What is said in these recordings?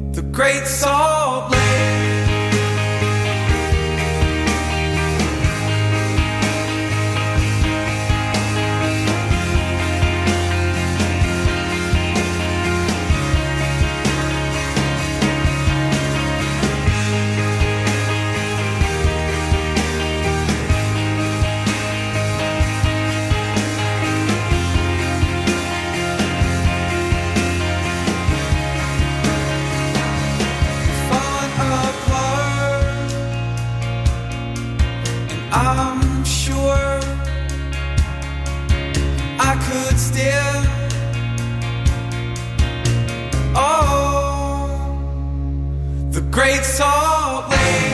the Great Salt Lake. I'm sure I could still the Great Salt Lake.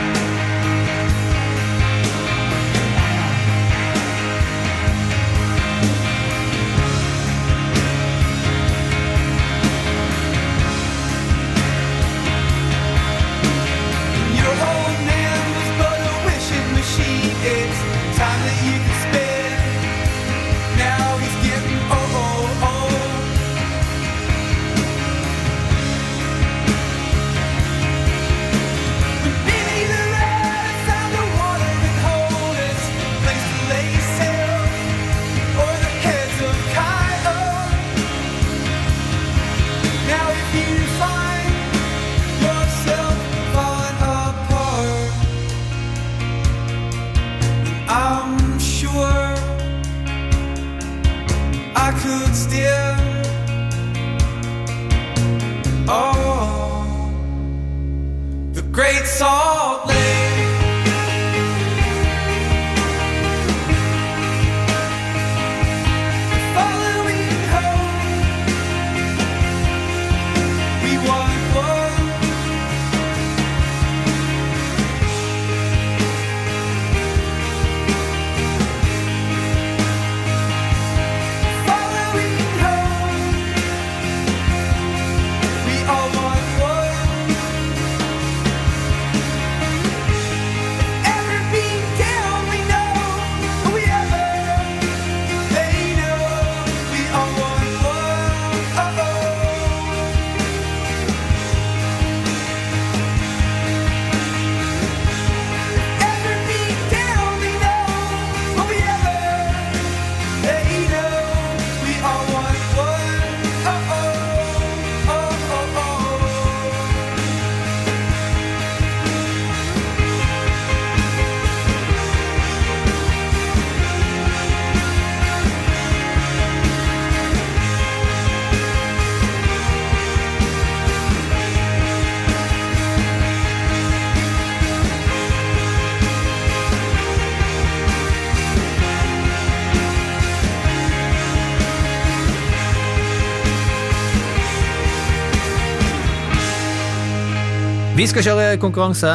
Your old man was but a wishing machine. It's time that you can spend. Now he's getting old. When Billy the Rat found a watering hole, it's a place to lay sail, or the heads of coyote. Now if you find yourself falling apart, I'm sure I could still the Great Salt Lake. Following home, we want one. Following home, we all want one. Ever been down, we know. We ever, they know. We all want one. Ever been down, we know. We ever, they know. We all want one. Vi skal kjøre konkurranse,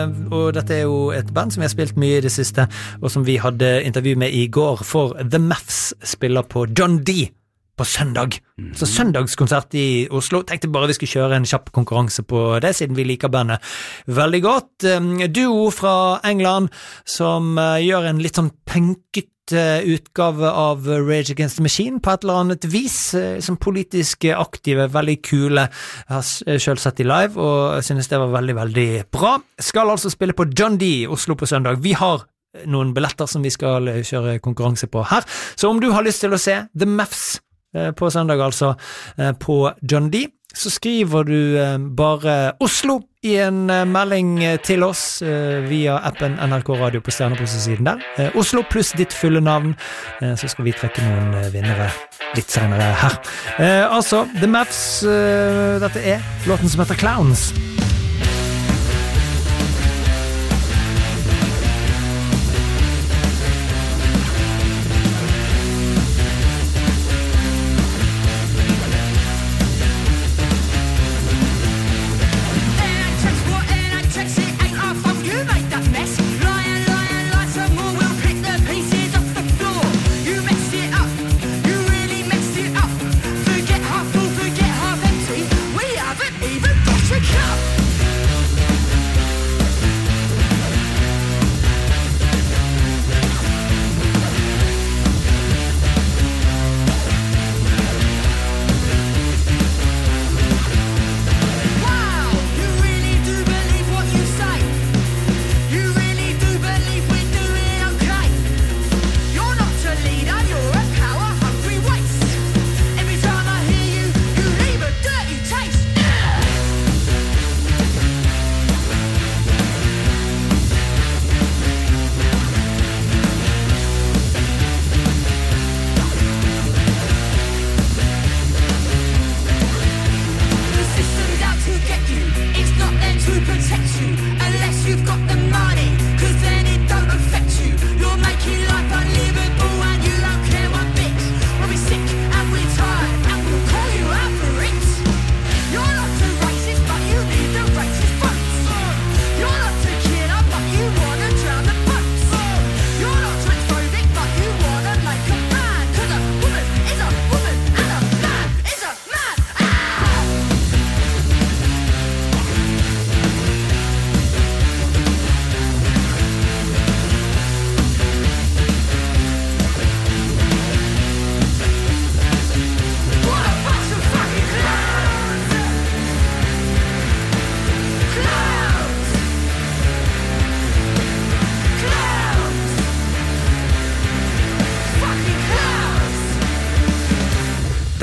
og dette er jo et band som vi har spilt mye i det siste, og som vi hadde intervju med i går, for The Mavs spiller på John D på søndag. Så søndagskonsert i Oslo. Tenkte bare vi skulle kjøre en kjapp konkurranse på det, siden vi liker bandet veldig godt. Duo fra England, som gjør en litt sånn punket utgave av Rage Against the Machine på et eller annet vis, som politisk aktive, veldig kule. Jeg har selv sett de live, og synes det var veldig, veldig bra. Skal altså spille på John D Oslo på søndag. Vi har noen billetter som vi skal kjøre konkurranse på her, så om du har lyst til å se The Mavs på søndag, altså på John D, så skriver du bare Oslo i en melding til oss via appen NRK Radio på stjerneposesiden der. Oslo pluss ditt fulle navn, så skal vi trekke noen vinnere litt senere her. Altså, The Mavs, dette er låten som heter Clowns. Even got a cup.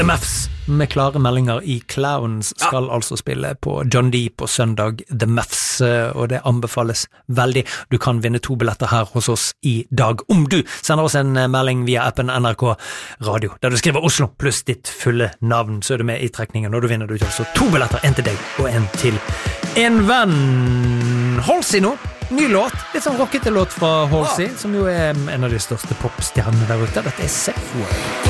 Muffs med klare meldinger i Clowns skal altså spille på John D på søndag, The Muffs, og det anbefales veldig. Du kan vinne 2 billetter her hos oss i dag, om du sender oss en melding via appen NRK Radio, der du skriver Oslo pluss ditt fulle navn, så er du med i trekningen, og du vinner du altså 2 billetter, en til deg og en til en venn. Halsey nå, ny låt, litt sånn rockete låt fra Halsey, som jo er en av de største popstjernene der ute. Dette er Safe Word.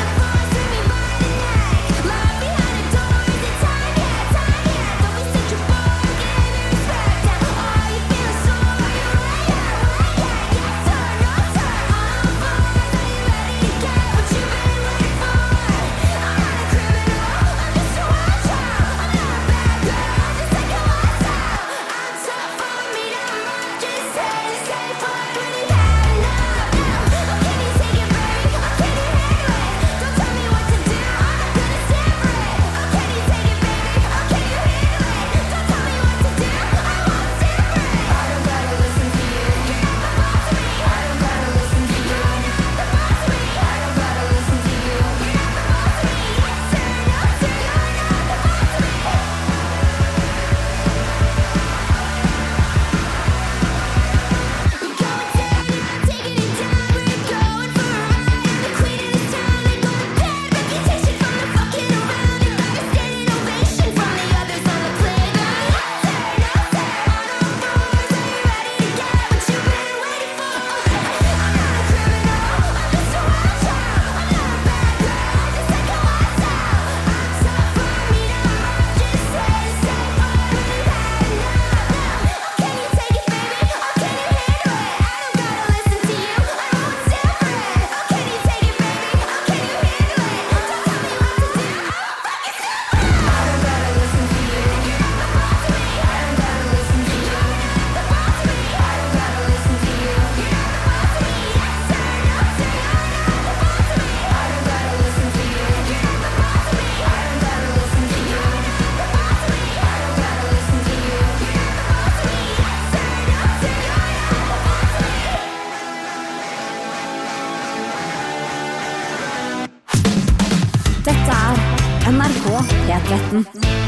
NRK P13.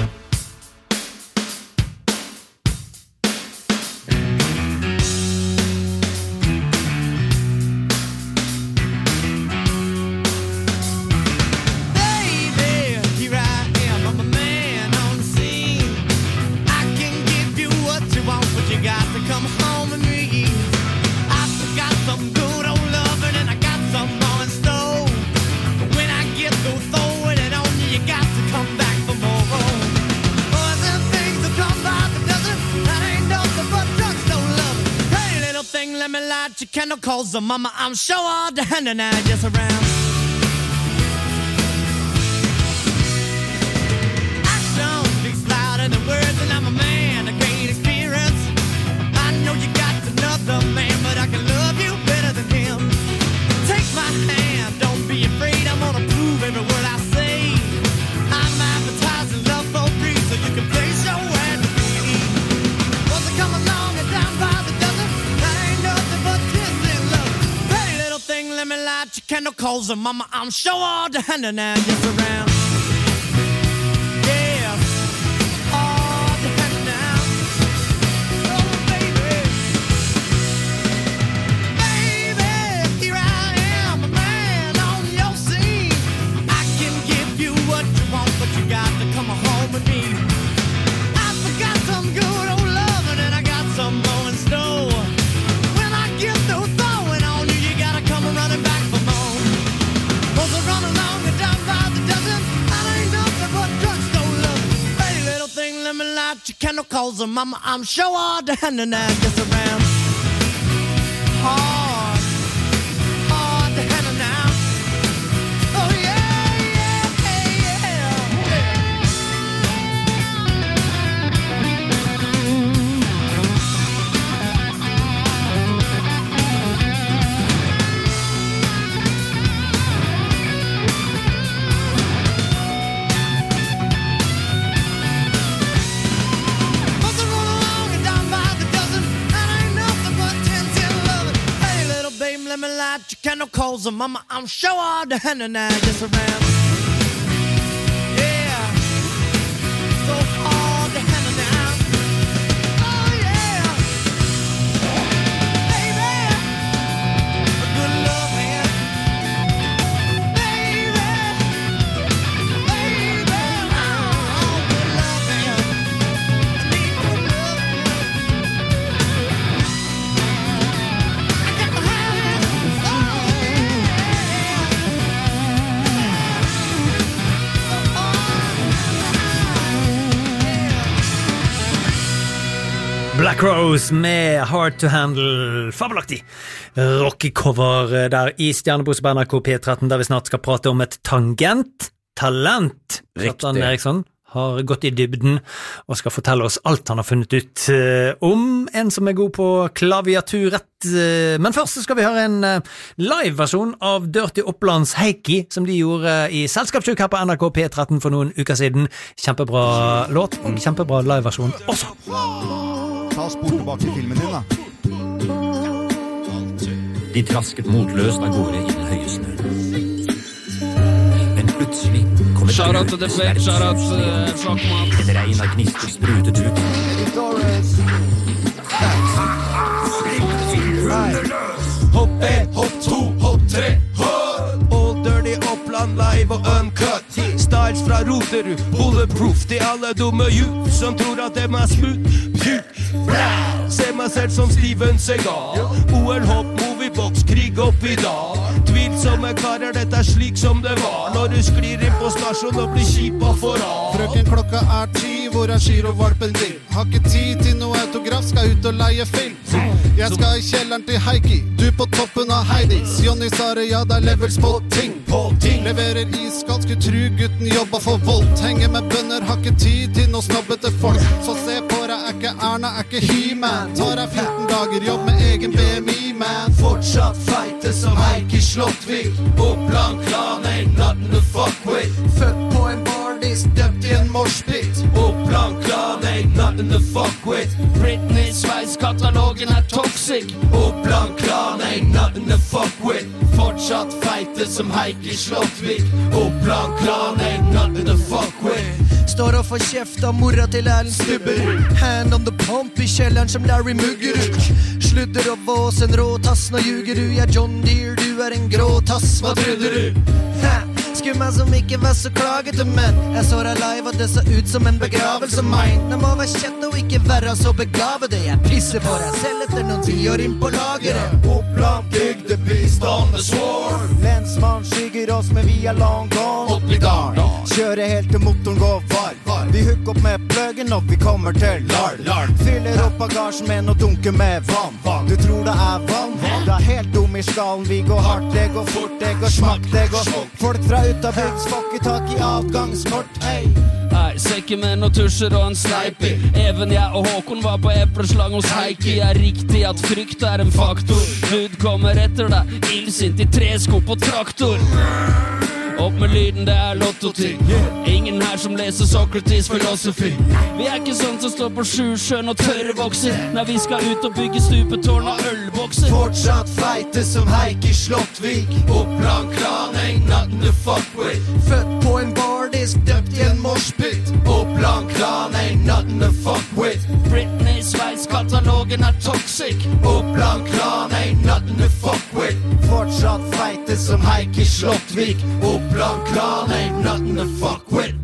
Calls her mama, I'm sure all the hand and I just around. Action speaks louder than words, and I'm a man, a great experience. I know you got another man, but I can love you better than him. Take my hand, don't be afraid, I'm gonna prove every word I say. I'm advertising love for free, so you can place your ad to me. Once I come along and down by the dozen, that ain't nothing but let me light your candle, calls her mama, I'm sure all the hand and I just around. Yeah, all the hand now. Oh baby, baby, here I am, a man on your scene. I can give you what you want, but you got to come home with me. I forgot some good old loving and I got some more in store. When I get through throwing on you, you gotta come running back for more. Cause I run along and down by the dozen, I ain't nothing but drugstore love. Pretty little thing, let me light your candle, calls her mama, I'm sure all the hand and I gets around. Hard, hard to handle now. Oh yeah, yeah, yeah. Let me light your candle, calls her mama, I'm sure all the hand and I just around. Black Rose med Hard to Handle. Fabelaktig rockecover der i Stjernebrus på NRK P13, der vi snart skal prate om et talent. Kjartan Eriksson har gått i dybden og skal fortelle oss alt han har funnet ut om en som er god på klaviaturrett. Men først så skal vi høre en live-versjon av Dirty Opplands Heikki, som de gjorde i Selskapssjuk her på NRK P13 for noen uker siden. Kjempebra låt og kjempebra live-versjon også. Ta spor tilbake i filmen din, da. De trasket motløst av gårde i den høye snøen. Men plutselig kom et Shout out to the flip, shout out Flakman. Et regn av gnister sprutet ut. Hopp 1, hopp 2, hopp 3, hopp! All Dirty Oppland live og uncut. Styles fra Roterud, bulletproof. De alle dumme youth som tror at dem er smooth. Se meg selv som Steven Seagal. OL-hopp, moviebox, krig opp i dag. Tvilsomme karer, dette er slik som det var når du sklir inn på stasjon og blir kjipa for av. Frøken, klokka er 10, hvor er girovalpen din? Har ikke tid til noe autograf, skal ut og leie film. Jeg skal i kjelleren til Heikki, du på toppen av Heidis. Jonny Sare, ja, det er levels på ting. Leverer iskald, skulle tru gutten jobba for voldt. Henger med bønner, har ikke tid til noe snobbete folk. Så se på deg, er ikke Erna, er ikke He-Man. Tar deg 14 dager, jobb med egen BMI, man. Fortsatt feite som Heikki Slottvik. Oppland klan ain't nothing to fuck with. Født på en bardis, døpt i en morspit. Oppland klan ain't nothing to fuck with. Britney Sveis, katalogen er toxic. Oppland klan ain't nothing to fuck with. Fortsatt feite som Heikki Slottvik. Oppland klan ain't nothing to fuck with. Står og får kjeft av mora til Erlend Stubberud. Hand on the pump i kjelleren som Larry Muggerud. Sludder og vås, en rå tass, nå ljuger du. Jeg er John Deere, du er en grå tass. Hva trodde du? Skumma som ikke var så klagete, men jeg så deg live og det så ut som en begravelse mein. Det må være kjent og ikke være så begavede. Jeg pisser på deg selv etter noen 10 år inn på lageret. Oppland bygde beast on the sword. Lensmann skygger oss, men vi er long gone. Opp i dalen. Kjører helt til motoren går varm. Vi hooker opp med pluggen og vi kommer til Larn. Fyller opp bagasjen med noe dunker med vann. Du tror det er vann? Det er helt dum i skallen. Vi går hardt, det går fort, det går smakk, det går folk fra utabygds får ikke tak i avgangskort. Hei! Nei, sekker med noen tusjer og en sniper. Even jeg og Håkon var på epleslang hos Heikki. Er riktig at frykt er en faktor. Bud kommer etter deg, illsint i tresko på traktor. Opp med lyden, det er lotto-ting. Ingen her som leser Socrates philosophy. Vi er ikke sånn som står på Sjusjøen og tørrvokser. Nei, vi skal ut og bygge stupetårn og ølbokser. Fortsatt feite som Heikki Slottvik. Oppland klan ain't nothing to fuck with. Født på en bardisk, døpt i en morspit. Oppland klan ain't nothing to fuck with. Britney Sveis, katalogen er toxic. Oppland klan ain't nothing to fuck with. Fortsatt feite som Heikki Slottvik. Oppland klan ain't nothing to fuck with.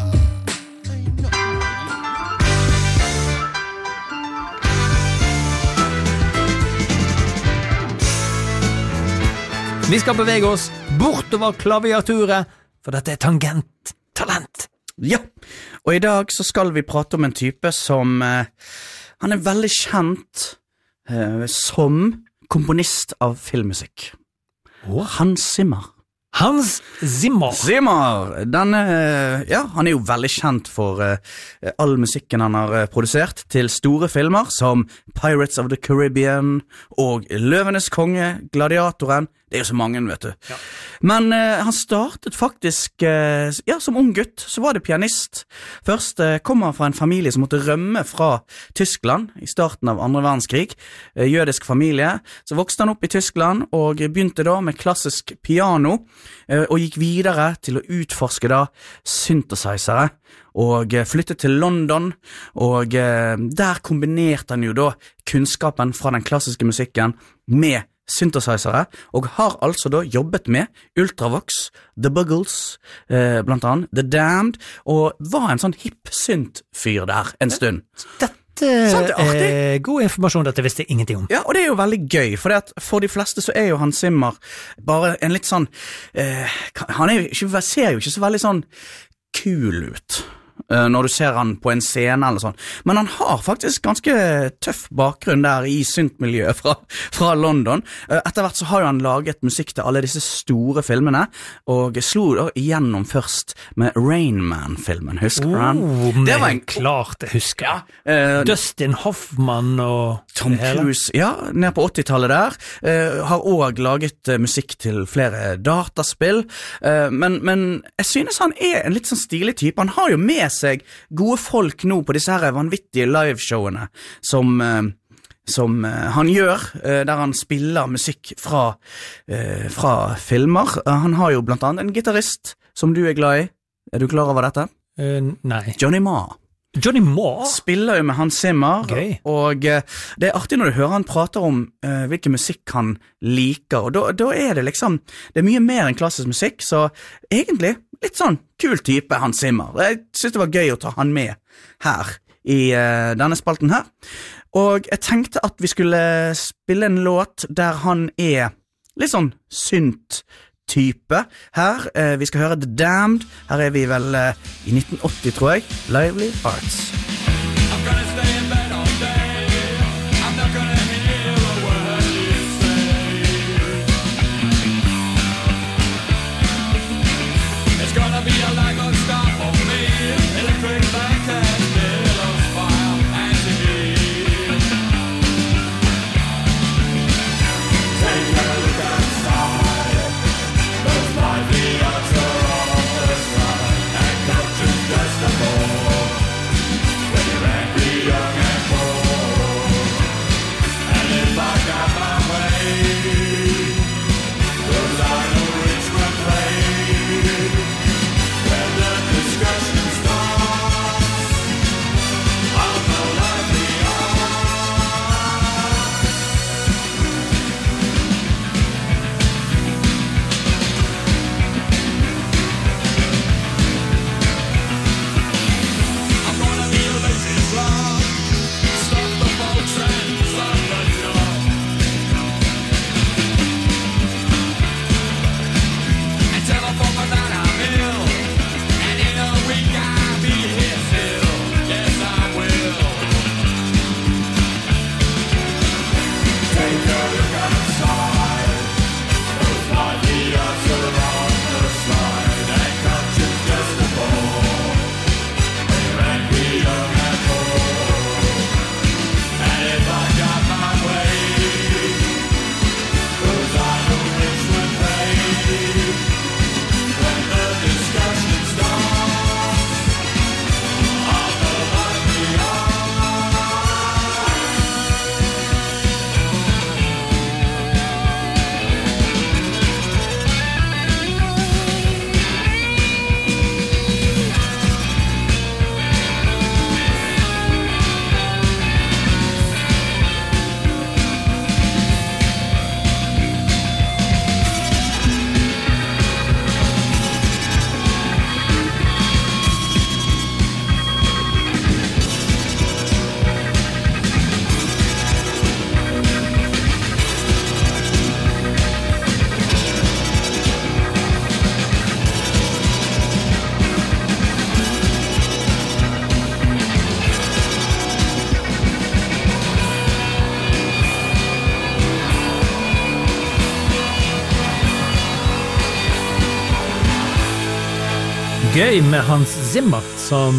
Vi skal bevege oss bortover klaviaturet, for dette er talent. Ja, og i dag så skal vi prate om en type som han er veldig kjent som komponist av filmmusikk. Hans Zimmer. Hans Zimmer. Han er jo veldig kjent for all musikken han har produsert til store filmer som Pirates of the Caribbean og Løvenes konge, Gladiatoren. Det er jo så mange, vet du. Ja. Men han startet faktisk, som ung gutt, så var det pianist. Først kom han fra en familie som måtte rømme fra Tyskland i starten av 2. verdenskrig. Jødisk familie. Så vokste han opp i Tyskland og begynte da med klassisk piano, og gikk videre til å utforske da synthesizere, og flyttet til London, og der kombinerte han jo da kunnskapen fra den klassiske musikken med synthesizere, og har altså da jobbet med Ultravox, The Buggles, blant annet The Damned, og var en sånn hip-synt-fyr der en stund. Dette er god informasjon, dette visste jeg ingenting om. Ja, og det er jo veldig gøy, for de fleste så er jo Hans Zimmer bare en litt sånn, ser jo ikke så veldig sånn kul ut. når du ser han på en scene eller sånn. Men han har faktisk ganske tøff bakgrunn der i syntmiljøet fra London. Etter hvert så har han laget musikk til alle disse store filmene, og slo da igjennom først med Rain Man-filmen, husker du den? Det var klart jeg husker. Ja, Dustin Hoffman og Tom Cruise, ja, ned på 80-tallet der, har også laget musikk til flere dataspill, men jeg synes han en litt sånn stilig type. Han har jo med seg gode folk nå på disse her vanvittige liveshowene som han gjør, der han spiller musikk fra filmer. Han har jo blant annet en gitarist som du glad i. Er du klar over dette? Nei. Johnny Marr. Johnny Marr? Spiller jo med Hans Zimmer, og det artig når du hører han prater om hvilken musikk han liker, og da det liksom, det mye mer enn klassisk musikk, så egentlig litt sånn kul type Hans Zimmer. Jeg synes det var gøy å ta han med her i denne spalten her, og jeg tenkte at vi skulle spille en låt der han litt sånn synt type her. Vi skal høre The Damned. Her vi vel i 1980, tror jeg. Lively Arts. Gøy med Hans Zimmer som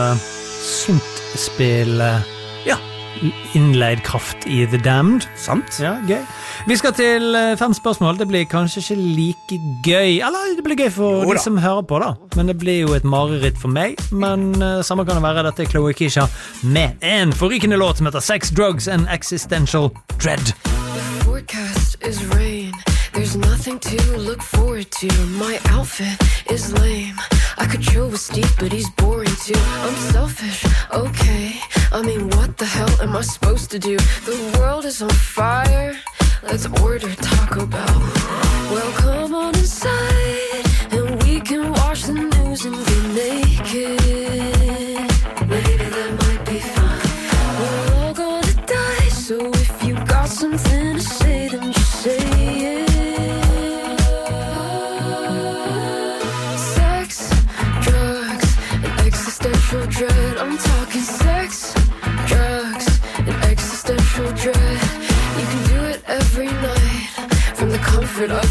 syntspiller innleid kraft i The Damned. Sant? Ja, gøy. Vi skal til 5 spørsmål. Det blir kanskje ikke like gøy, eller det blir gøy for de som hører på da. Men det blir jo et mareritt for meg. Men samme kan det være. Dette Chloe Keisha med en forrykende låt som heter Sex, Drugs and Existential Dread. The forecast is rain. There's nothing to look forward to. My outfit is lame. I could chill with Steve, but he's boring too. I'm selfish, okay. I mean, what the hell am I supposed to do? The world is on fire. Let's order Taco Bell. Well, come on inside, and we can watch the news and be naked. Maybe that might be fun. We're all gonna die, so if you got something to say, then just say it. Sex, drugs, and existential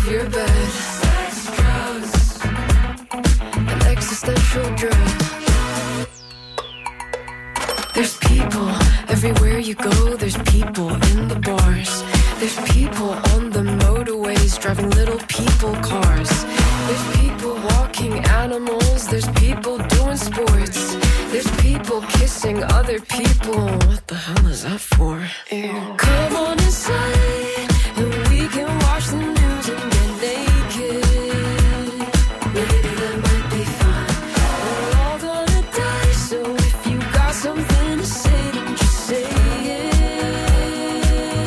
of your bed. Sex, drugs, and existential dread. There's people everywhere you go, there's people in the bars. There's people on the motorways driving little people cars. There's people walking animals, there's people doing sports. There's people kissing other people. What the hell is that for? Ew. Come on inside and we can watch the news and get naked. Maybe that might be fun. We're all gonna die, so if you got something to say, don't just say it.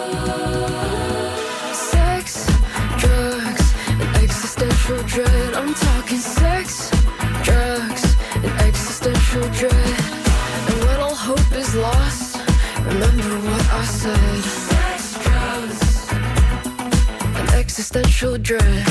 Sex, drugs, and existential dread. I'm talking sex, drugs, and existential dread. And when all hope is lost, remember what I said. Sex, drugs, and existential dread.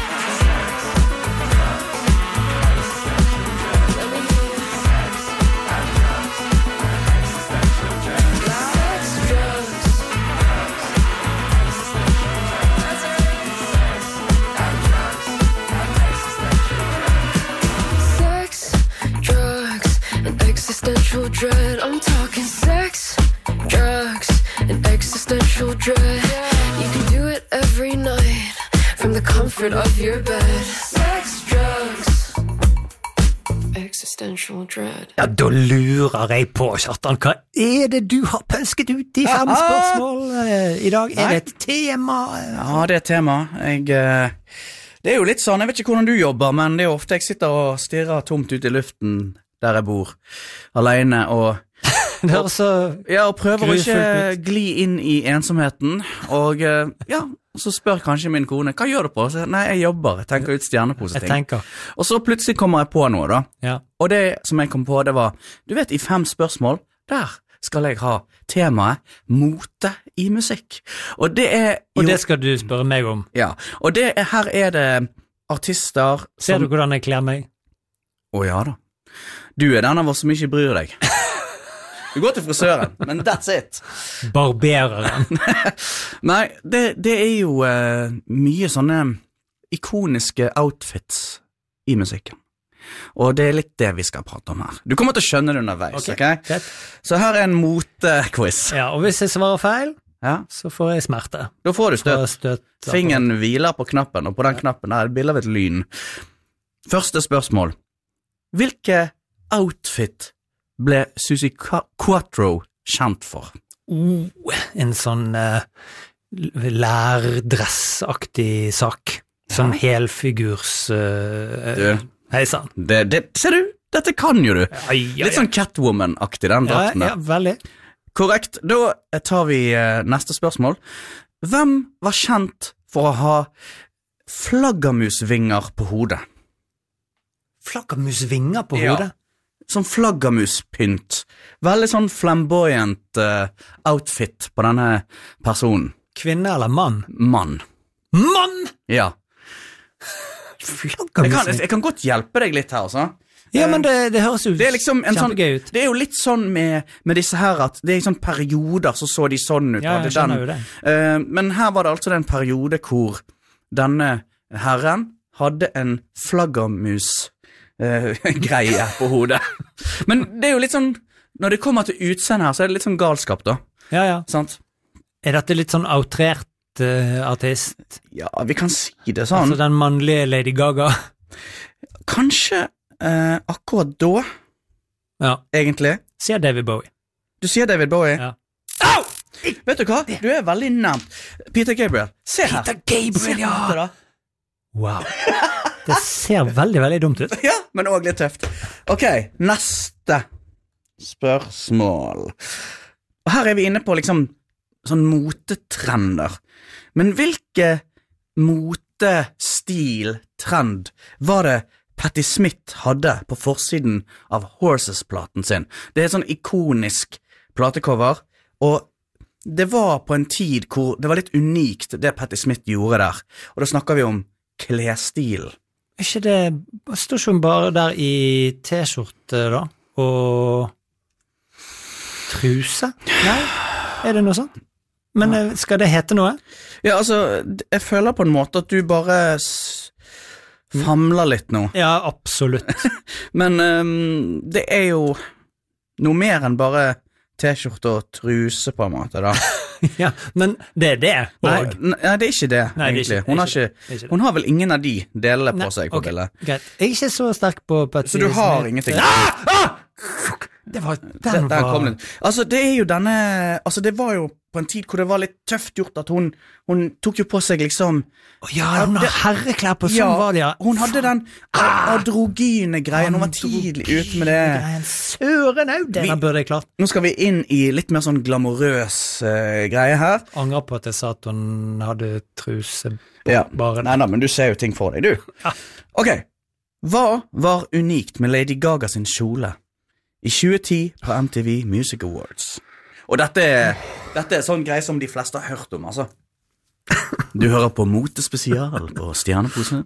Existential dread. I'm talking sex, drugs, and existential dread. You can do it every night from the comfort of your bed. Sex, drugs, existential dread. Ja, da lurer jeg på, Kjartan, hva det du har pønsket ut i 5 spørsmål i dag? Det et tema? Ja, det et tema. Det jo litt sånn, jeg vet ikke hvordan du jobber, men det ofte jeg sitter og stirrer tomt ut i luften der jeg bor, alene, og prøver å ikke gli inn i ensomheten, og så spør kanskje min kone, hva gjør du på? Så, nei, jeg jobber, jeg tenker ut stjerneposeting. Og så plutselig kommer jeg på noe da, og det som jeg kom på, det var, du vet, i 5 spørsmål, der skal jeg ha temaet mote i musikk. Og det Og det skal du spørre meg om. Ja, og her det artister som... Ser du hvordan jeg kler meg? Ja da. Du den av oss som ikke bryr deg. Du går til frisøren, men that's it. Barbereren. Nei, det jo mye sånne ikoniske outfits i musikken. Og det litt det vi skal prate om her. Du kommer til å skjønne det underveis, ok? Så her en motequiz. Ja, og hvis jeg svarer feil, så får jeg smerte. Da får du støt. Fingeren hviler på knappen, og på den knappen er det bilde av et lyn. Første spørsmål. Hvilke outfit ble Suzi Quatro kjent for? En sånn lærdressaktig sak. Sånn helfigurs... Hei sann. Ser du? Dette kan jo du. Litt sånn Catwoman-aktig, den drakten der. Ja, veldig. Korrekt. Da tar vi neste spørsmål. Hvem var kjent for å ha flaggermusvinger på hodet? Flaggermusvinger på hodet? Sånn flaggermuspynt. Veldig sånn flamboyant outfit på denne personen. Kvinne eller mann? Mann. Mann?! Ja. Flaggermusving? Jeg kan godt hjelpe deg litt her, altså. Ja, men det høres jo liksom kjempegøy ut. Det jo litt sånn med disse her, at det sånn perioder så de sånn ut. Ja, jeg skjønner jo det. Men her var det altså den periode hvor denne herren hadde en flaggermus greie på hodet. Men det jo litt sånn, når det kommer til utseende her, så det litt sånn galskap da. Ja. Sant? Dette litt sånn outrert artist? Ja, vi kan si det sånn. Altså den mannlige Lady Gaga? Kanskje akkurat da, egentlig. Sier David Bowie. Du sier David Bowie? Ja. Au! Vet du hva? Du veldig nærmt. Peter Gabriel. Se her. Peter Gabriel, ja! Da. Wow. Det ser veldig, veldig dumt ut. Ja, men også litt tøft. Ok, neste spørsmål. Og her vi inne på liksom sånn motetrender. Men hvilke motestil, trend, var det Patti Smith hadde på forsiden av Horses-platen sin? Det sånn ikonisk platecover, og det var på en tid hvor det var litt unikt det Patti Smith gjorde der. Og da snakker vi om klesstilen. Ikke det, står ikke hun bare der i t-skjorte da, og truse? Nei, det noe sånt? Men skal det hete noe? Ja, altså, jeg føler på en måte at du bare famler litt nå. Ja, absolutt. Men det jo noe mer enn bare t-skjorte og truse på en måte, da. Ja, men det det. Nei, det ikke det, Nei, egentlig. Ikke. Hun har vel ingen av de delene på seg på bildet. Greit. Jeg ikke så sterk på Så du har ingenting? Det var, den kom den. Altså, det jo denne, altså det var jo på en tid hvor det var litt tøft gjort at hun tok jo på seg liksom ja, hun har herreklær på, sånn var det, ja. Hun hadde den androgyne greien, hun var tidlig ute med det. Søren au, den burde jeg klart. Nå skal vi inn i litt mer sånn glamorøs greie her. Angrer på at jeg sa at hun hadde truse ja. bare. Nei, men du ser jo ting for deg, du. Ja. Ok, hva var unikt med Lady Gaga sin kjole i 2010 på MTV Music Awards? Og dette sånn greie som de fleste har hørt om, altså. Du hører på Motespesial på Stjernepose.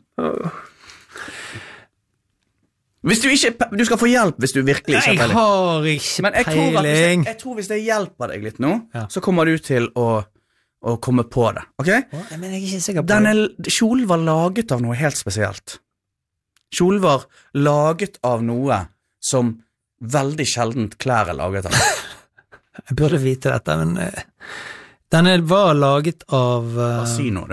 Hvis du ikke, du skal få hjelp hvis du virkelig ikke har peiling. Jeg har ikke men peiling. Jeg tror hvis det hjelper deg litt nå, ja. Så kommer du til å komme på det, ok? Men jeg ikke sikker på det. Kjolen var laget av noe helt spesielt. Kjolen var laget av noe som veldig sjeldent klær laget av. Jeg burde vite dette, men denne var laget av Hva sier nå, du?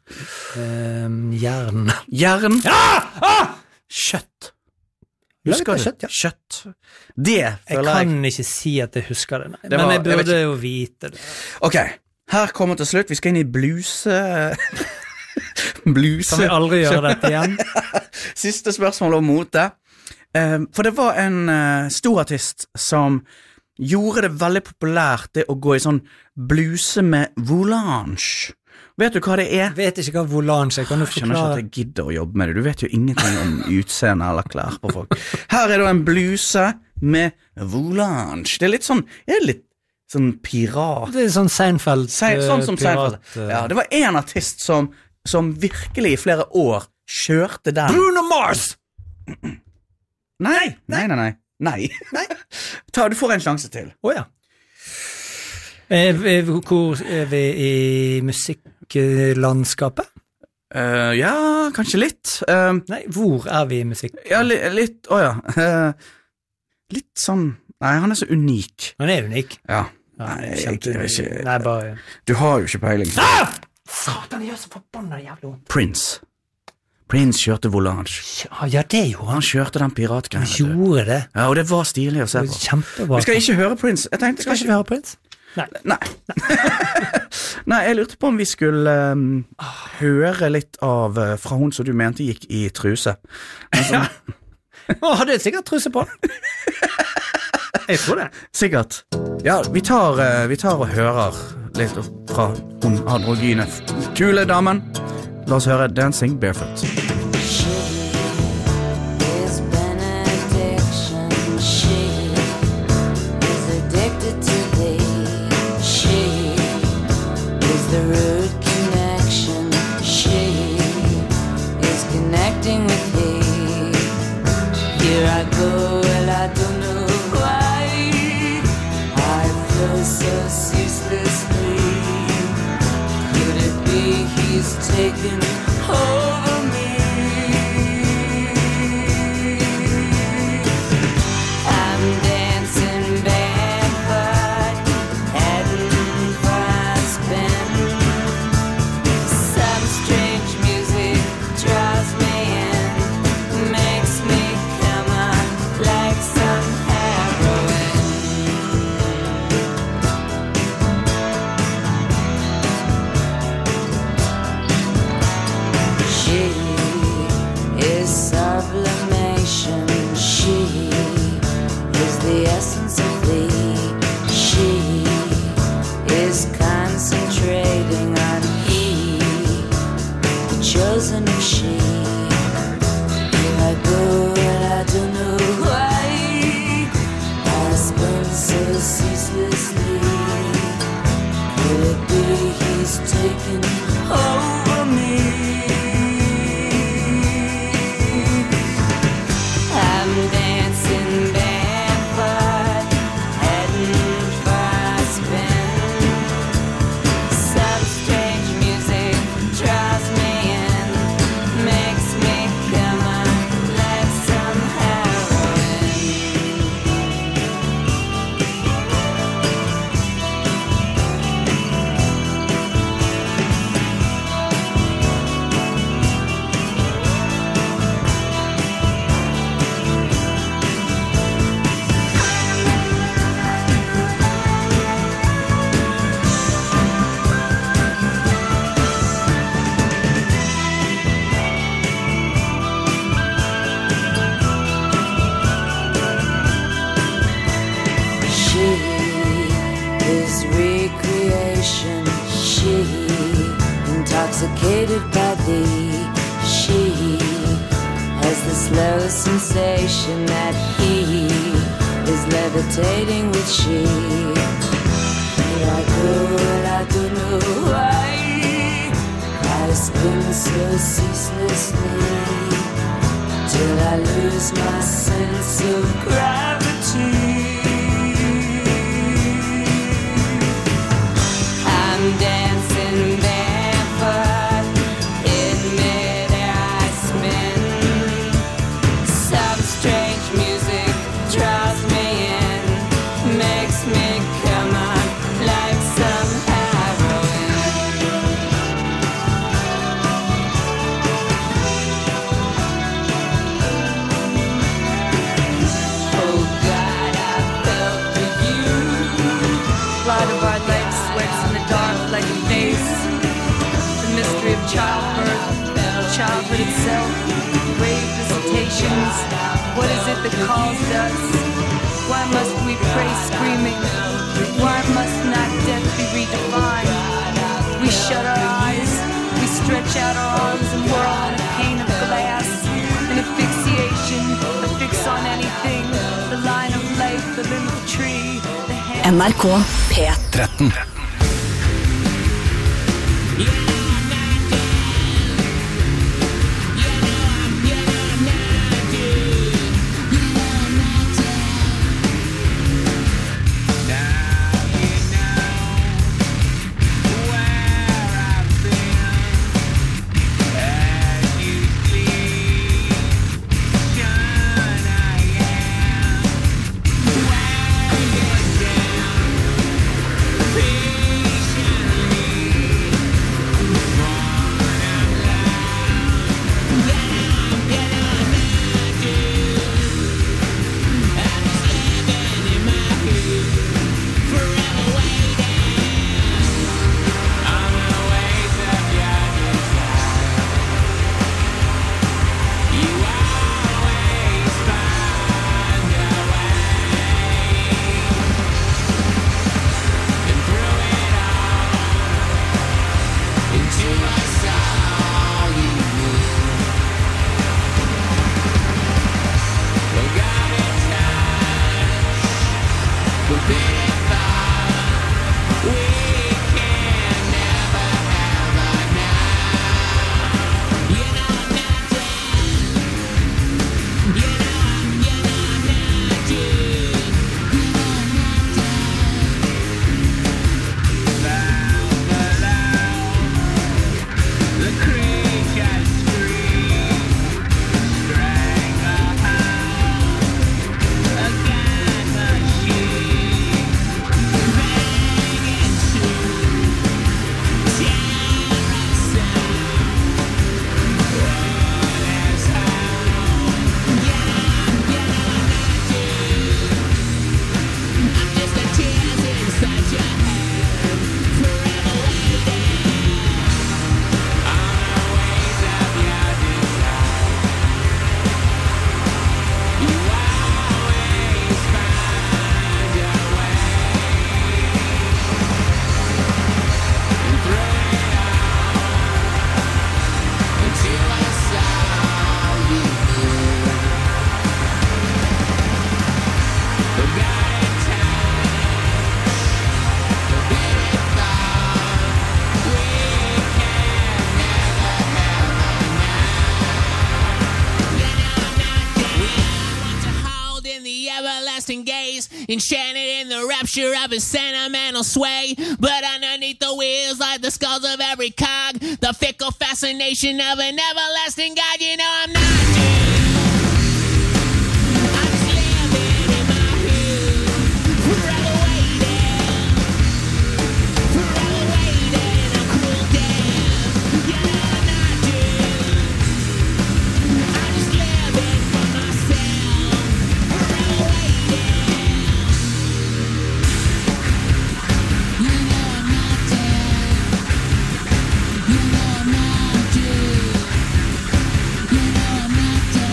Jern. Jern? Ja! Kjøtt. Husker du? Kjøtt, ja. Kjøtt. Det føler jeg. Jeg kan ikke si at jeg husker det, nei. Men jeg burde jo vite det. Ok, her kommer til slutt. Vi skal inn i bluse. Bluse. Kan vi aldri gjøre dette igjen? Siste spørsmål om mote. For det var en stor artist som gjorde det veldig populært det å gå i sånn bluse med volange. Vet du hva det er? Vet ikke hva volange kan du forklare? Jeg skjønner ikke at jeg gidder å jobbe med det. Du vet jo ingenting om utseende eller klær på folk. Her da en bluse med volange. Det litt sånn, litt sånn pirat. Det sånn Seinfeld. Sånn som Seinfeld. Ja, det var en artist som virkelig i flere år kjørte den. Bruno Mars! Nei. Du får en sjanse til. Åja. Hvor vi i musikklandskapet? Ja, kanskje litt. Nei, hvor vi i musikk? Ja, litt, litt sånn, nei, han så unik. Han unik? Ja. Nei, bare... Du har jo ikke peiling. Satan, jeg gjør så forbannet jævlig vondt. Prince kjørte volange. Ja, det gjorde han. Han kjørte den piratgreien. Han gjorde det. Ja, og det var stilig å se på. Kjempebra. Vi skal ikke høre Prince. Skal ikke høre Prince? Nei. Nei, jeg lurte på om vi skulle høre litt av fra hun som du mente gikk i truse. Ja. Hadde jeg sikkert truse på. Jeg tror det. Sikkert. Ja, vi tar og hører litt fra hun androgyne kule damen. La oss høre Dancing Barefoot. Taking over me. I'm dancing barefoot, heading for a spin. Some strange music draws me in, makes me come on like some heroin. Sublimation, she is the essence of thee. She is concentrating on he, the chosen of she. Here I go and I don't know why I spend so ceaselessly. Could it be he's taking over me? Dancing barefoot, heading for a spin. sensation. She, intoxicated by thee. She has the slow sensation that he is levitating with she. Here I go and I don't know why I spin so ceaselessly till I lose my sense of gravity. I'm dancing barefoot in midair. I spin. Some strange music draws me in, makes me come on like some heroin. Oh God, I fell for you. Light of our light sweats in the dark like a face. The mystery of childbirth, childhood itself, grave visitations. What is it that calls us? Why must we pray screaming? Why must not death be redefined? We shut our eyes, we stretch out our arms and whirl in a pane of glass. An asphyxiation, a fix on anything. The line of life, the limb of a tree. NRK P13. Enchanted in the rapture of his sentimental sway, but underneath the wheels like the skulls of every cog, the fickle fascination of an everlasting God. You know I'm not doomed. I'm just living in my hood, forever waiting, forever waiting a cruel death. You know I'm not doomed. I'm just living for myself, forever waiting. You know I'm not dead.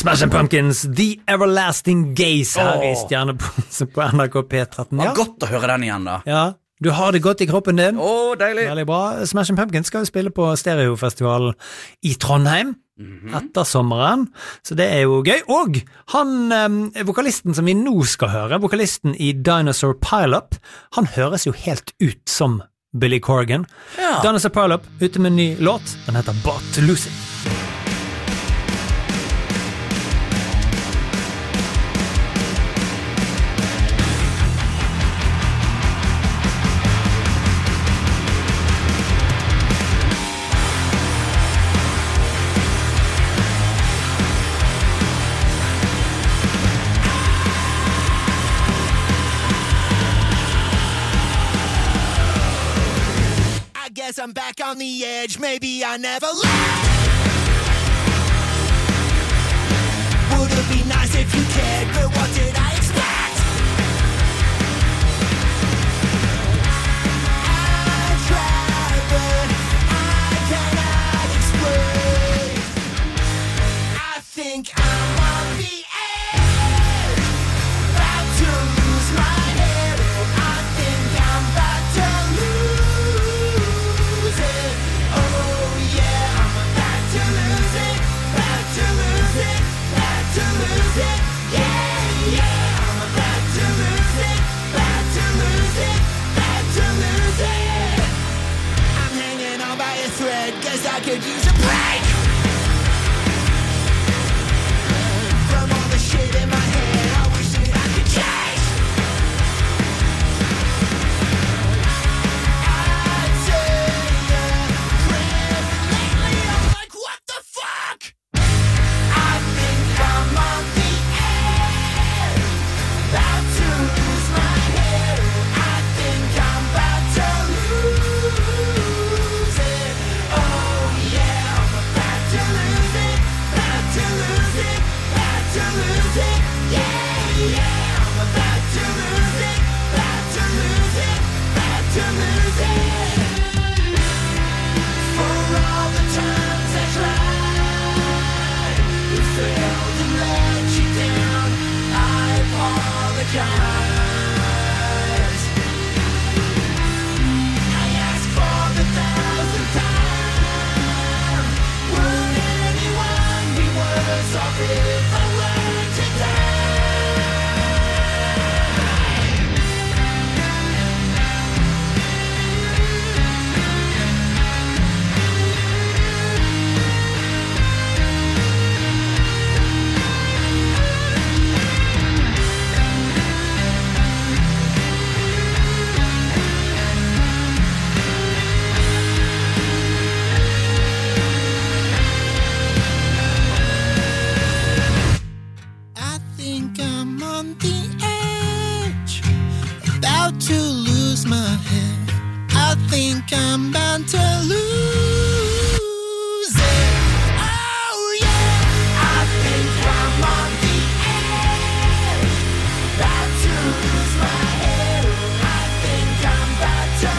Smashing Pumpkins, The Everlasting Gaze her i Stjerneposen på NRK P13. Det var godt å høre den igjen da. Ja, du har det godt i kroppen din. Deilig. Veldig bra. Smashing Pumpkins skal jo spille på Stereofestival i Trondheim etter sommeren, så det er jo gøy. Og han, vokalisten som vi nå skal høre, vokalisten i Dinosaur Pileup, han høres jo helt ut som Billy Corgan. Dinosaur Pileup ute med en ny låt, den heter But to Lose It. I'm back on the edge, maybe I never left. Would it be nice if you cared, but what did I expect? I tried, but I cannot explain. I think I'm on the edge, about to lose my head. I think I'm about to lose. I could use a break from all the shit in my head. I wish that I could change. I'd say lately I'm like, what the fuck? I think I'm on the edge, about to lose my head. I think I'm about to lose it. think I'm bound to lose it. Oh yeah, I think I'm on the edge, about to lose my head. I think I'm about to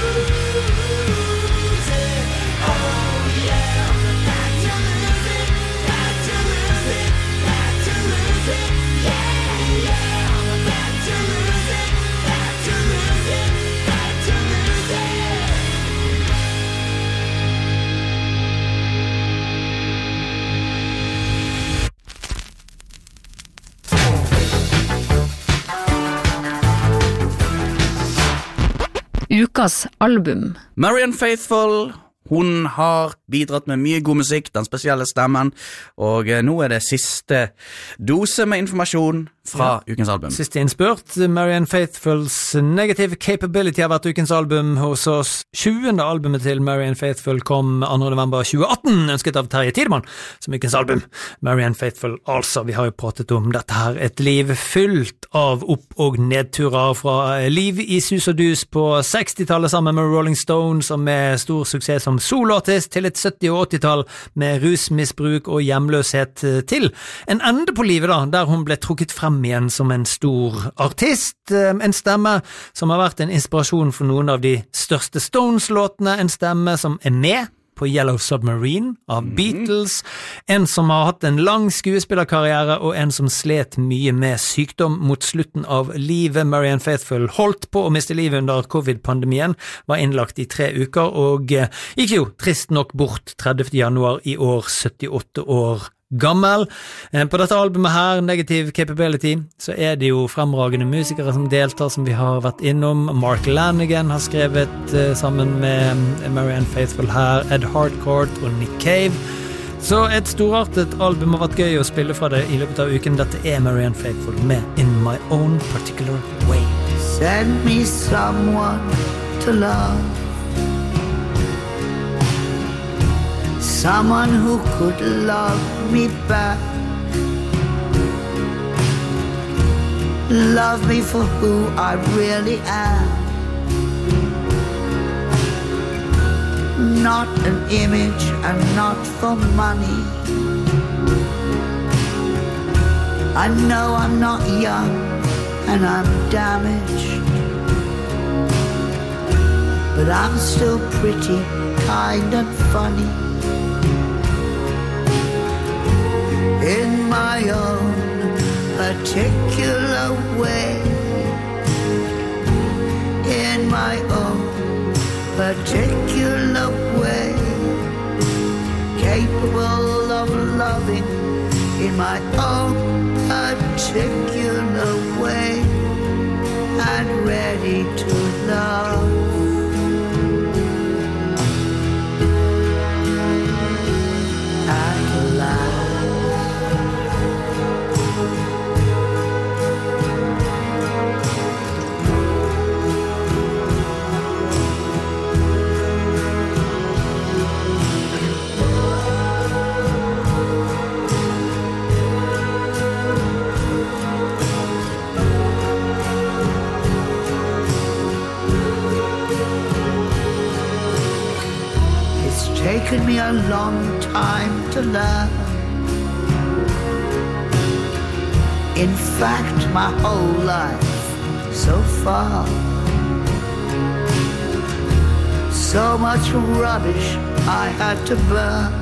lose it. Oh yeah, I'm about to lose it, about to lose it, about to lose it. Yeah, yeah, I'm about to lose it, about to lose it, about to lose it. Ukas album. Marianne Faithfull, hun har bidratt med mye god musikk, den spesielle stemmen, og nå er det siste dose med informasjon fra ukens album. Siste innspurt, Marianne Faithfulls Negative Capability har vært ukens album hos oss. 20. albumet til Marianne Faithfull kom 2. november 2018, ønsket av Terje Tidemann som ukens album. Marianne Faithfull, altså, vi har jo pratet om dette her, et liv fylt av opp- og nedturer, fra liv i sus og dus på 60-tallet sammen med Rolling Stones og med stor suksess som soloartist, til et 70- og 80-tall med rusmisbruk og hjemløshet, til en ende på livet da, der hun ble trukket frem igjen som en stor artist, en stemme som har vært en inspirasjon for noen av de største Stones-låtene, en stemme som er med på Yellow Submarine av Beatles, en som har hatt en lang skuespillerkarriere og en som slet mye med sykdom mot slutten av livet. Marianne Faithfull holdt på å miste livet under covid-pandemien, var innlagt i 3 uker og gikk jo trist nok bort 30. januar i år, 78 år gammel. På dette albumet her, Negative Capability, så det jo fremragende musikere som deltar, som vi har vært innom. Mark Lanegan har skrevet sammen med Marianne Faithfull her, Ed Harcourt og Nick Cave. Så et storartet album har vært gøy å spille fra det i løpet av uken. Dette Marianne Faithfull med In My Own Particular Way. Send me someone to love, someone who could love me back, love me for who I really am, not an image and not for money. I know I'm not young and I'm damaged, but I'm still pretty, kind and funny. In my own particular way, in my own particular way, capable of loving in my own particular way, and ready to love. At last. Taken me a long time to learn. In fact, my whole life so far. So much rubbish I had to burn.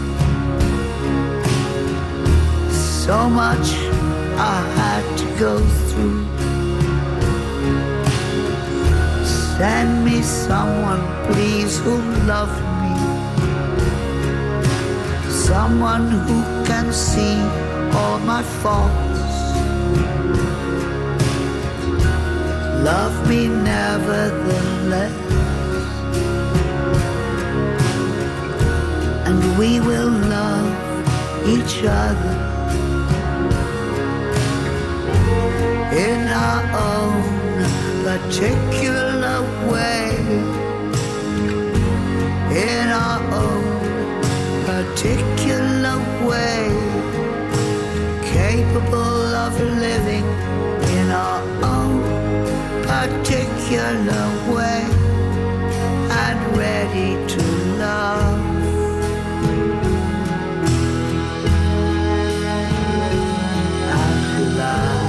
So much I had to go through. Send me someone, please, who loves me. Someone who can see all my faults, love me nevertheless, and we will love each other in our own particular way, in our own particular way, capable of living in our own particular way, and ready to love. At last.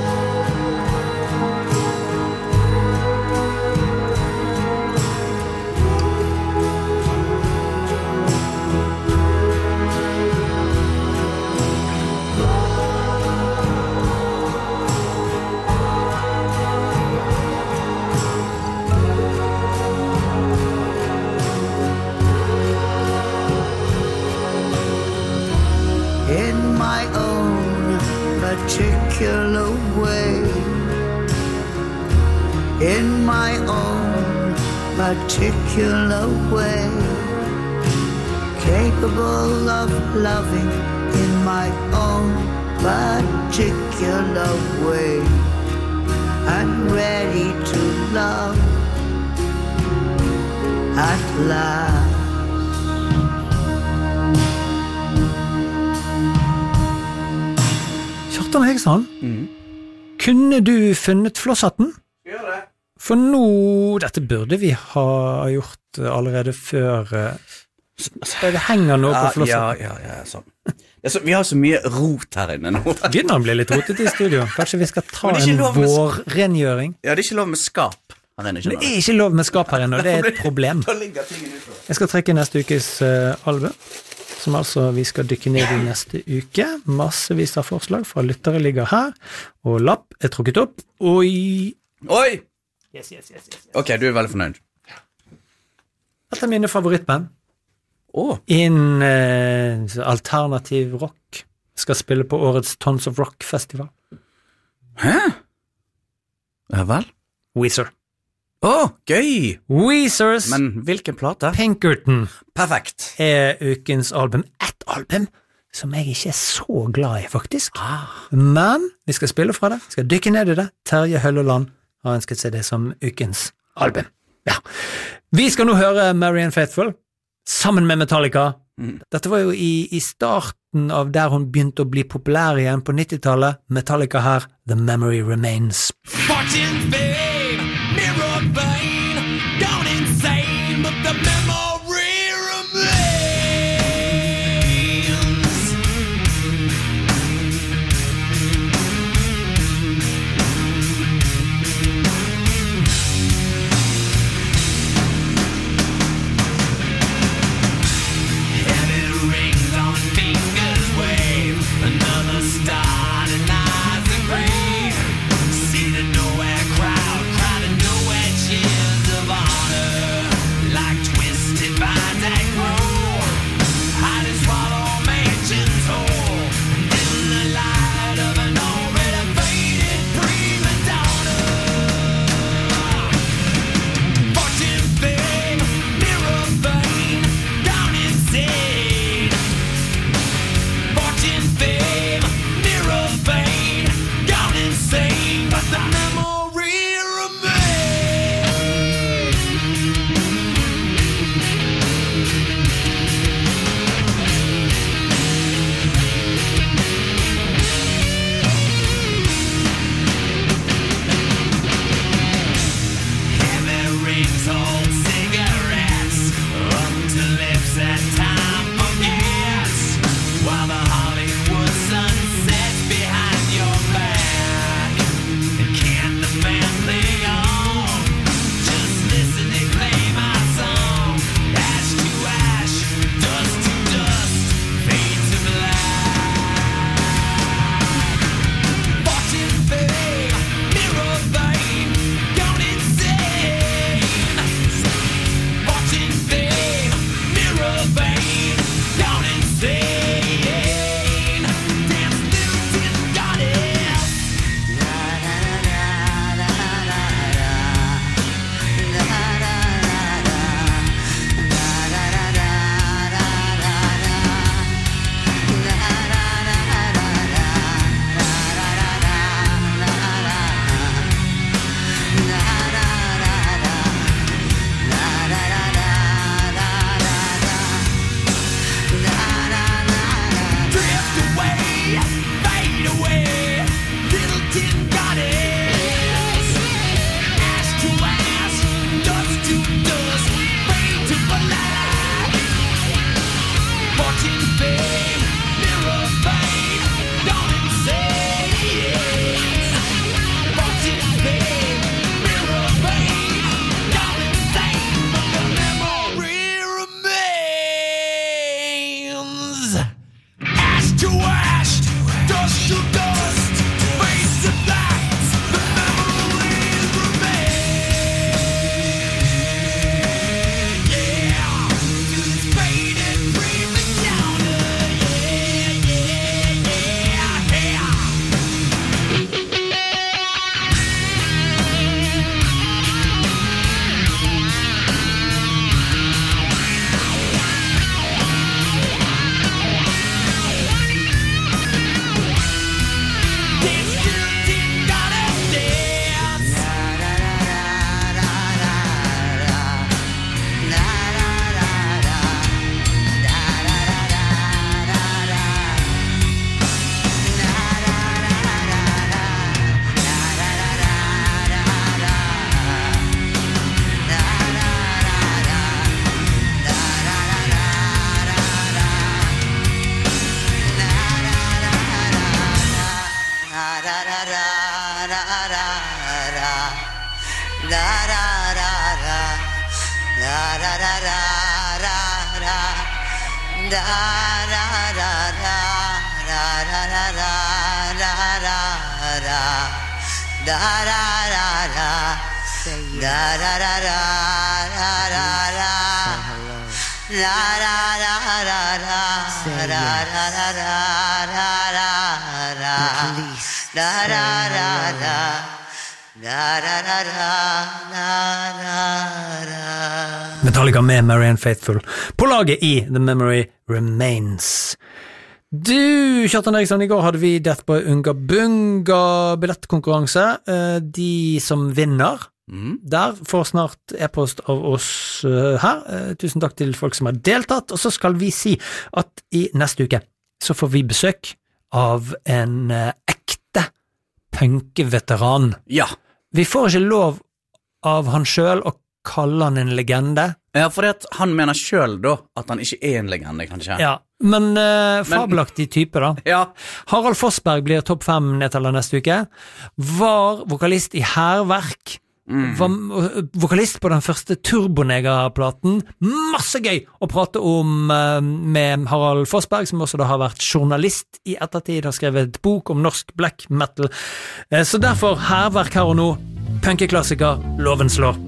In my own particular way, in my own particular way, capable of loving in my own particular way, and ready to love at last. Kjartan Heggsson, kunne du funnet flosshatten? Gjør det. For nå, dette burde vi ha gjort allerede før. Det henger noe på flosshatten. Ja, sånn. Vi har så mye rot her inne nå. Begynner å bli litt rotet i studio. Kanskje vi skal ta en vårrengjøring? Ja, det er ikke lov med skap Har en ikke Det er ikke lov med skap her ennå, det er et problem. Da ligger tingen ut. Jeg skal trekke neste ukes album, som altså vi skal dykke ned i neste uke. Massevis av forslag fra lyttere ligger her, og lapp er trukket opp. Oi! Yes. Ok, du er veldig fornøyd. Dette er mine favorittband. Innen alternativ rock. Skal spille på årets Tons of Rock Festival. Hæ? Ja vel? Weezer. Gøy! Weezers. Men hvilken plate? Pinkerton. Perfekt. Er ukens album. Et album som jeg ikke er så glad i, faktisk. Men vi skal spille fra det. Vi skal dykke ned i det. Terje Hølleland har ønsket seg det som ukens album. Ja. Vi skal nå høre Marianne Faithfull sammen med Metallica. Dette var jo i starten av der hun begynte å bli populær igjen på 90-tallet. Metallica her, The Memory Remains. Fortune, babe, mirror vein, gone insane, but the memory remains. Heavy rings on fingers wave, another star denies the grave. See the nowhere crowd, crowded nowhere cheers of honor, like twisted vines that grow, hide and swallow mansions whole, in the light of an already faded prima donna. Fortune, fame, mirror vein, gone insane. Fortune, fame, mirror vein, gone insane, but the memory Heavy rings hold cigarettes up to lips that time forgets, while the Hollywood sun sets behind your back. And can't the band play on? Just listen, they play my song. Ash to ash, dust to dust, fade to black. Fortune, fame, mirror vein, gone insane. Metallica med Marianne Faithfull på laget i The Memory Remains. Du, Kjartan Eriksson, i går hadde vi Death by Unga Bunga billettkonkurranse. De som vinner der får snart e-post av oss her. Tusen takk til folk som har deltatt, og så skal vi si at i neste uke så får vi besøk av en ekte punkeveteran. Ja. Vi får ikke lov av han selv å kalle han en legende. Ja, fordi at han mener selv da at han ikke er en legende, kanskje. Ja, men fabelaktig type da. Ja. Harald Fossberg blir topp 5 nedteller neste uke. Var vokalist i Hærverk. Var vokalist på den første Turbonega-platen. Masse gøy å prate om med Harald Fossberg, som også da har vært journalist i ettertid, har skrevet bok om norsk black metal. Så derfor Hærverk her og nå. Punkeklassiker, loven slår.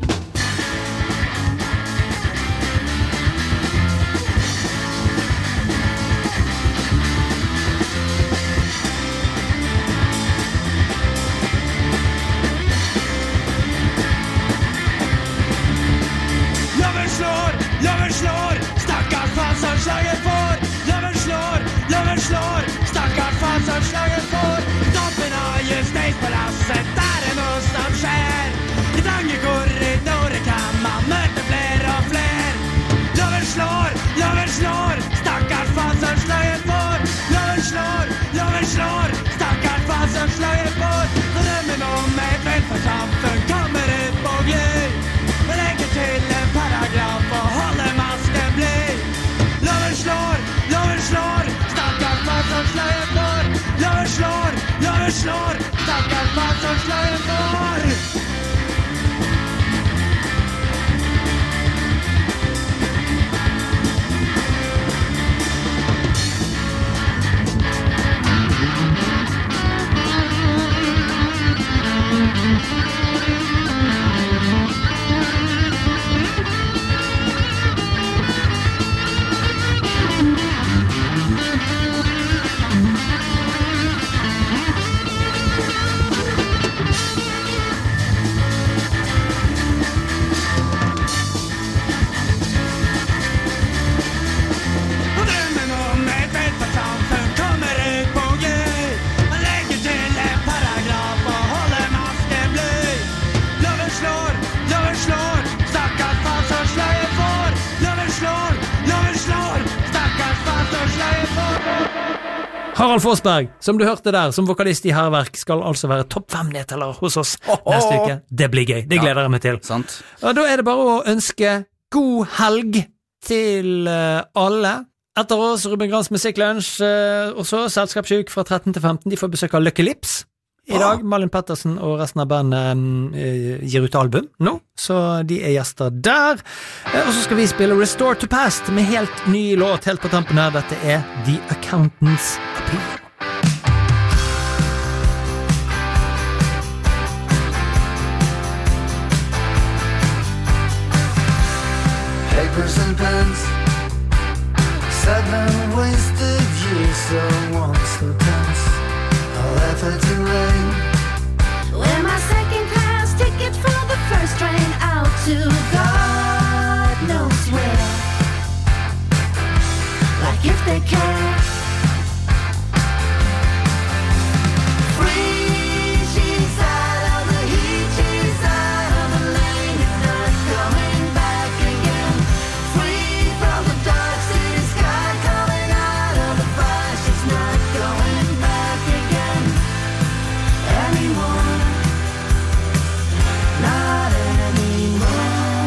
Loven slår, stakkars faen som slaget får. Loven slår, stakkars faen som slaget får. Toppen av justispalasset, der noe som skjer. I trange korridorer kan man møte flere og flere. Loven slår, stakkars faen som slaget får. Loven slår, stakkars faen som slaget får. Når drømmen om et velferdssamfunn kommer ut på gløy, og legger til en paragraf og holder masken blid. Loven slår, stakkars faen som slaget får. Loven slår, stakkars faen som slaget får. Harald Fossberg, som du hørte der, som vokalist i Hærverk, skal altså være topp 5 nedteller hos oss neste uke. Det blir gøy, det gleder jeg meg til. Sant. Og da er det bare å ønske god helg til alle. Etter oss, Ruben Grans Musikklunsj, og så Selskapssjuk fra 13 til 15. De får besøk av Lucky Lips. I dag, Malin Pettersen og resten av bandet gir ut album nå, så de er gjester der. Og så skal vi spille Restore to Past med helt ny låt helt på tampen her. Dette er The Accountant's Appeal. Papers and pens, 7 wasted years, so once the tense. All effort in rain. We're my second class ticket for the first train out to God knows where. Like if they care. Free, she's out of the heat, she's out of the lane, it's not coming back again. Free from the dark city sky, coming out of the fire, she's not going back again. Anymore, not anymore.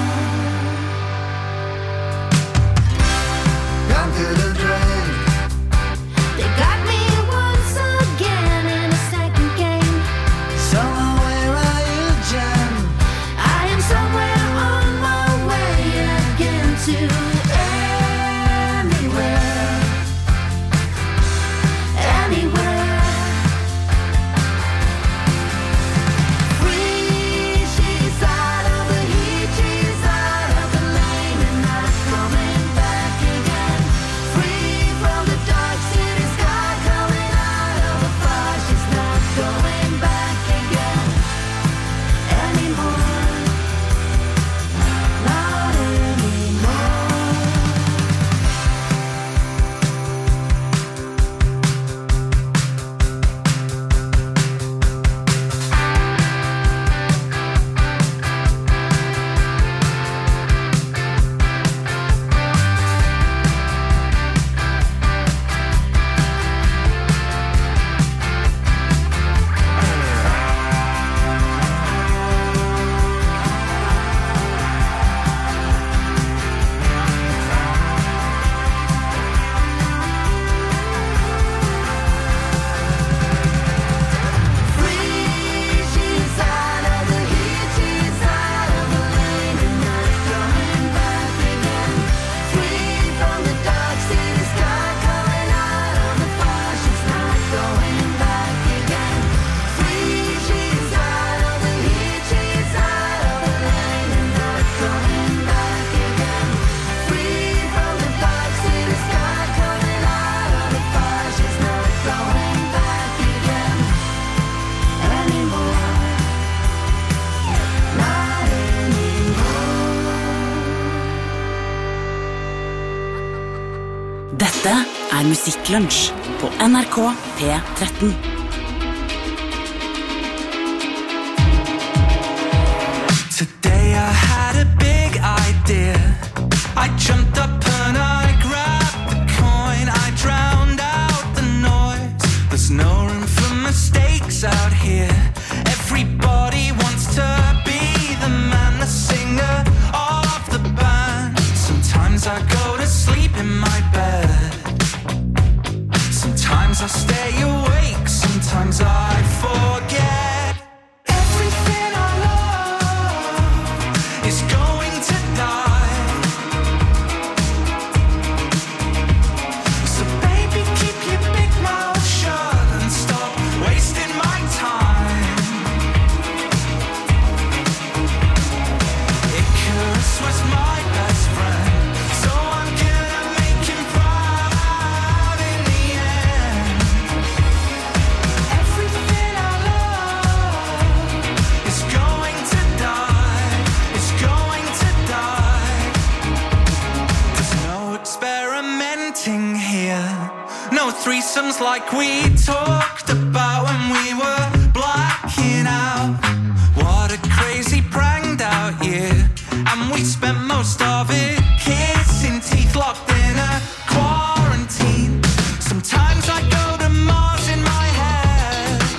Dette Musikklunsj på NRK P13. Today I had a big idea. I jumped up and I grabbed the coin. I drowned out the noise. There's no room for mistakes out here. Everybody wants to be the man, the singer of the band. Sometimes I go to sleep in my bed. Sometimes I stay awake. Sometimes I forget. Everything I love is going to die. So baby, keep your big mouth shut and stop wasting my time. Icarus was my best friend, so I'm gonna make him proud in the end. Everything I love is going to die, is going to die. There's no experimenting here, no threesomes like we talked about.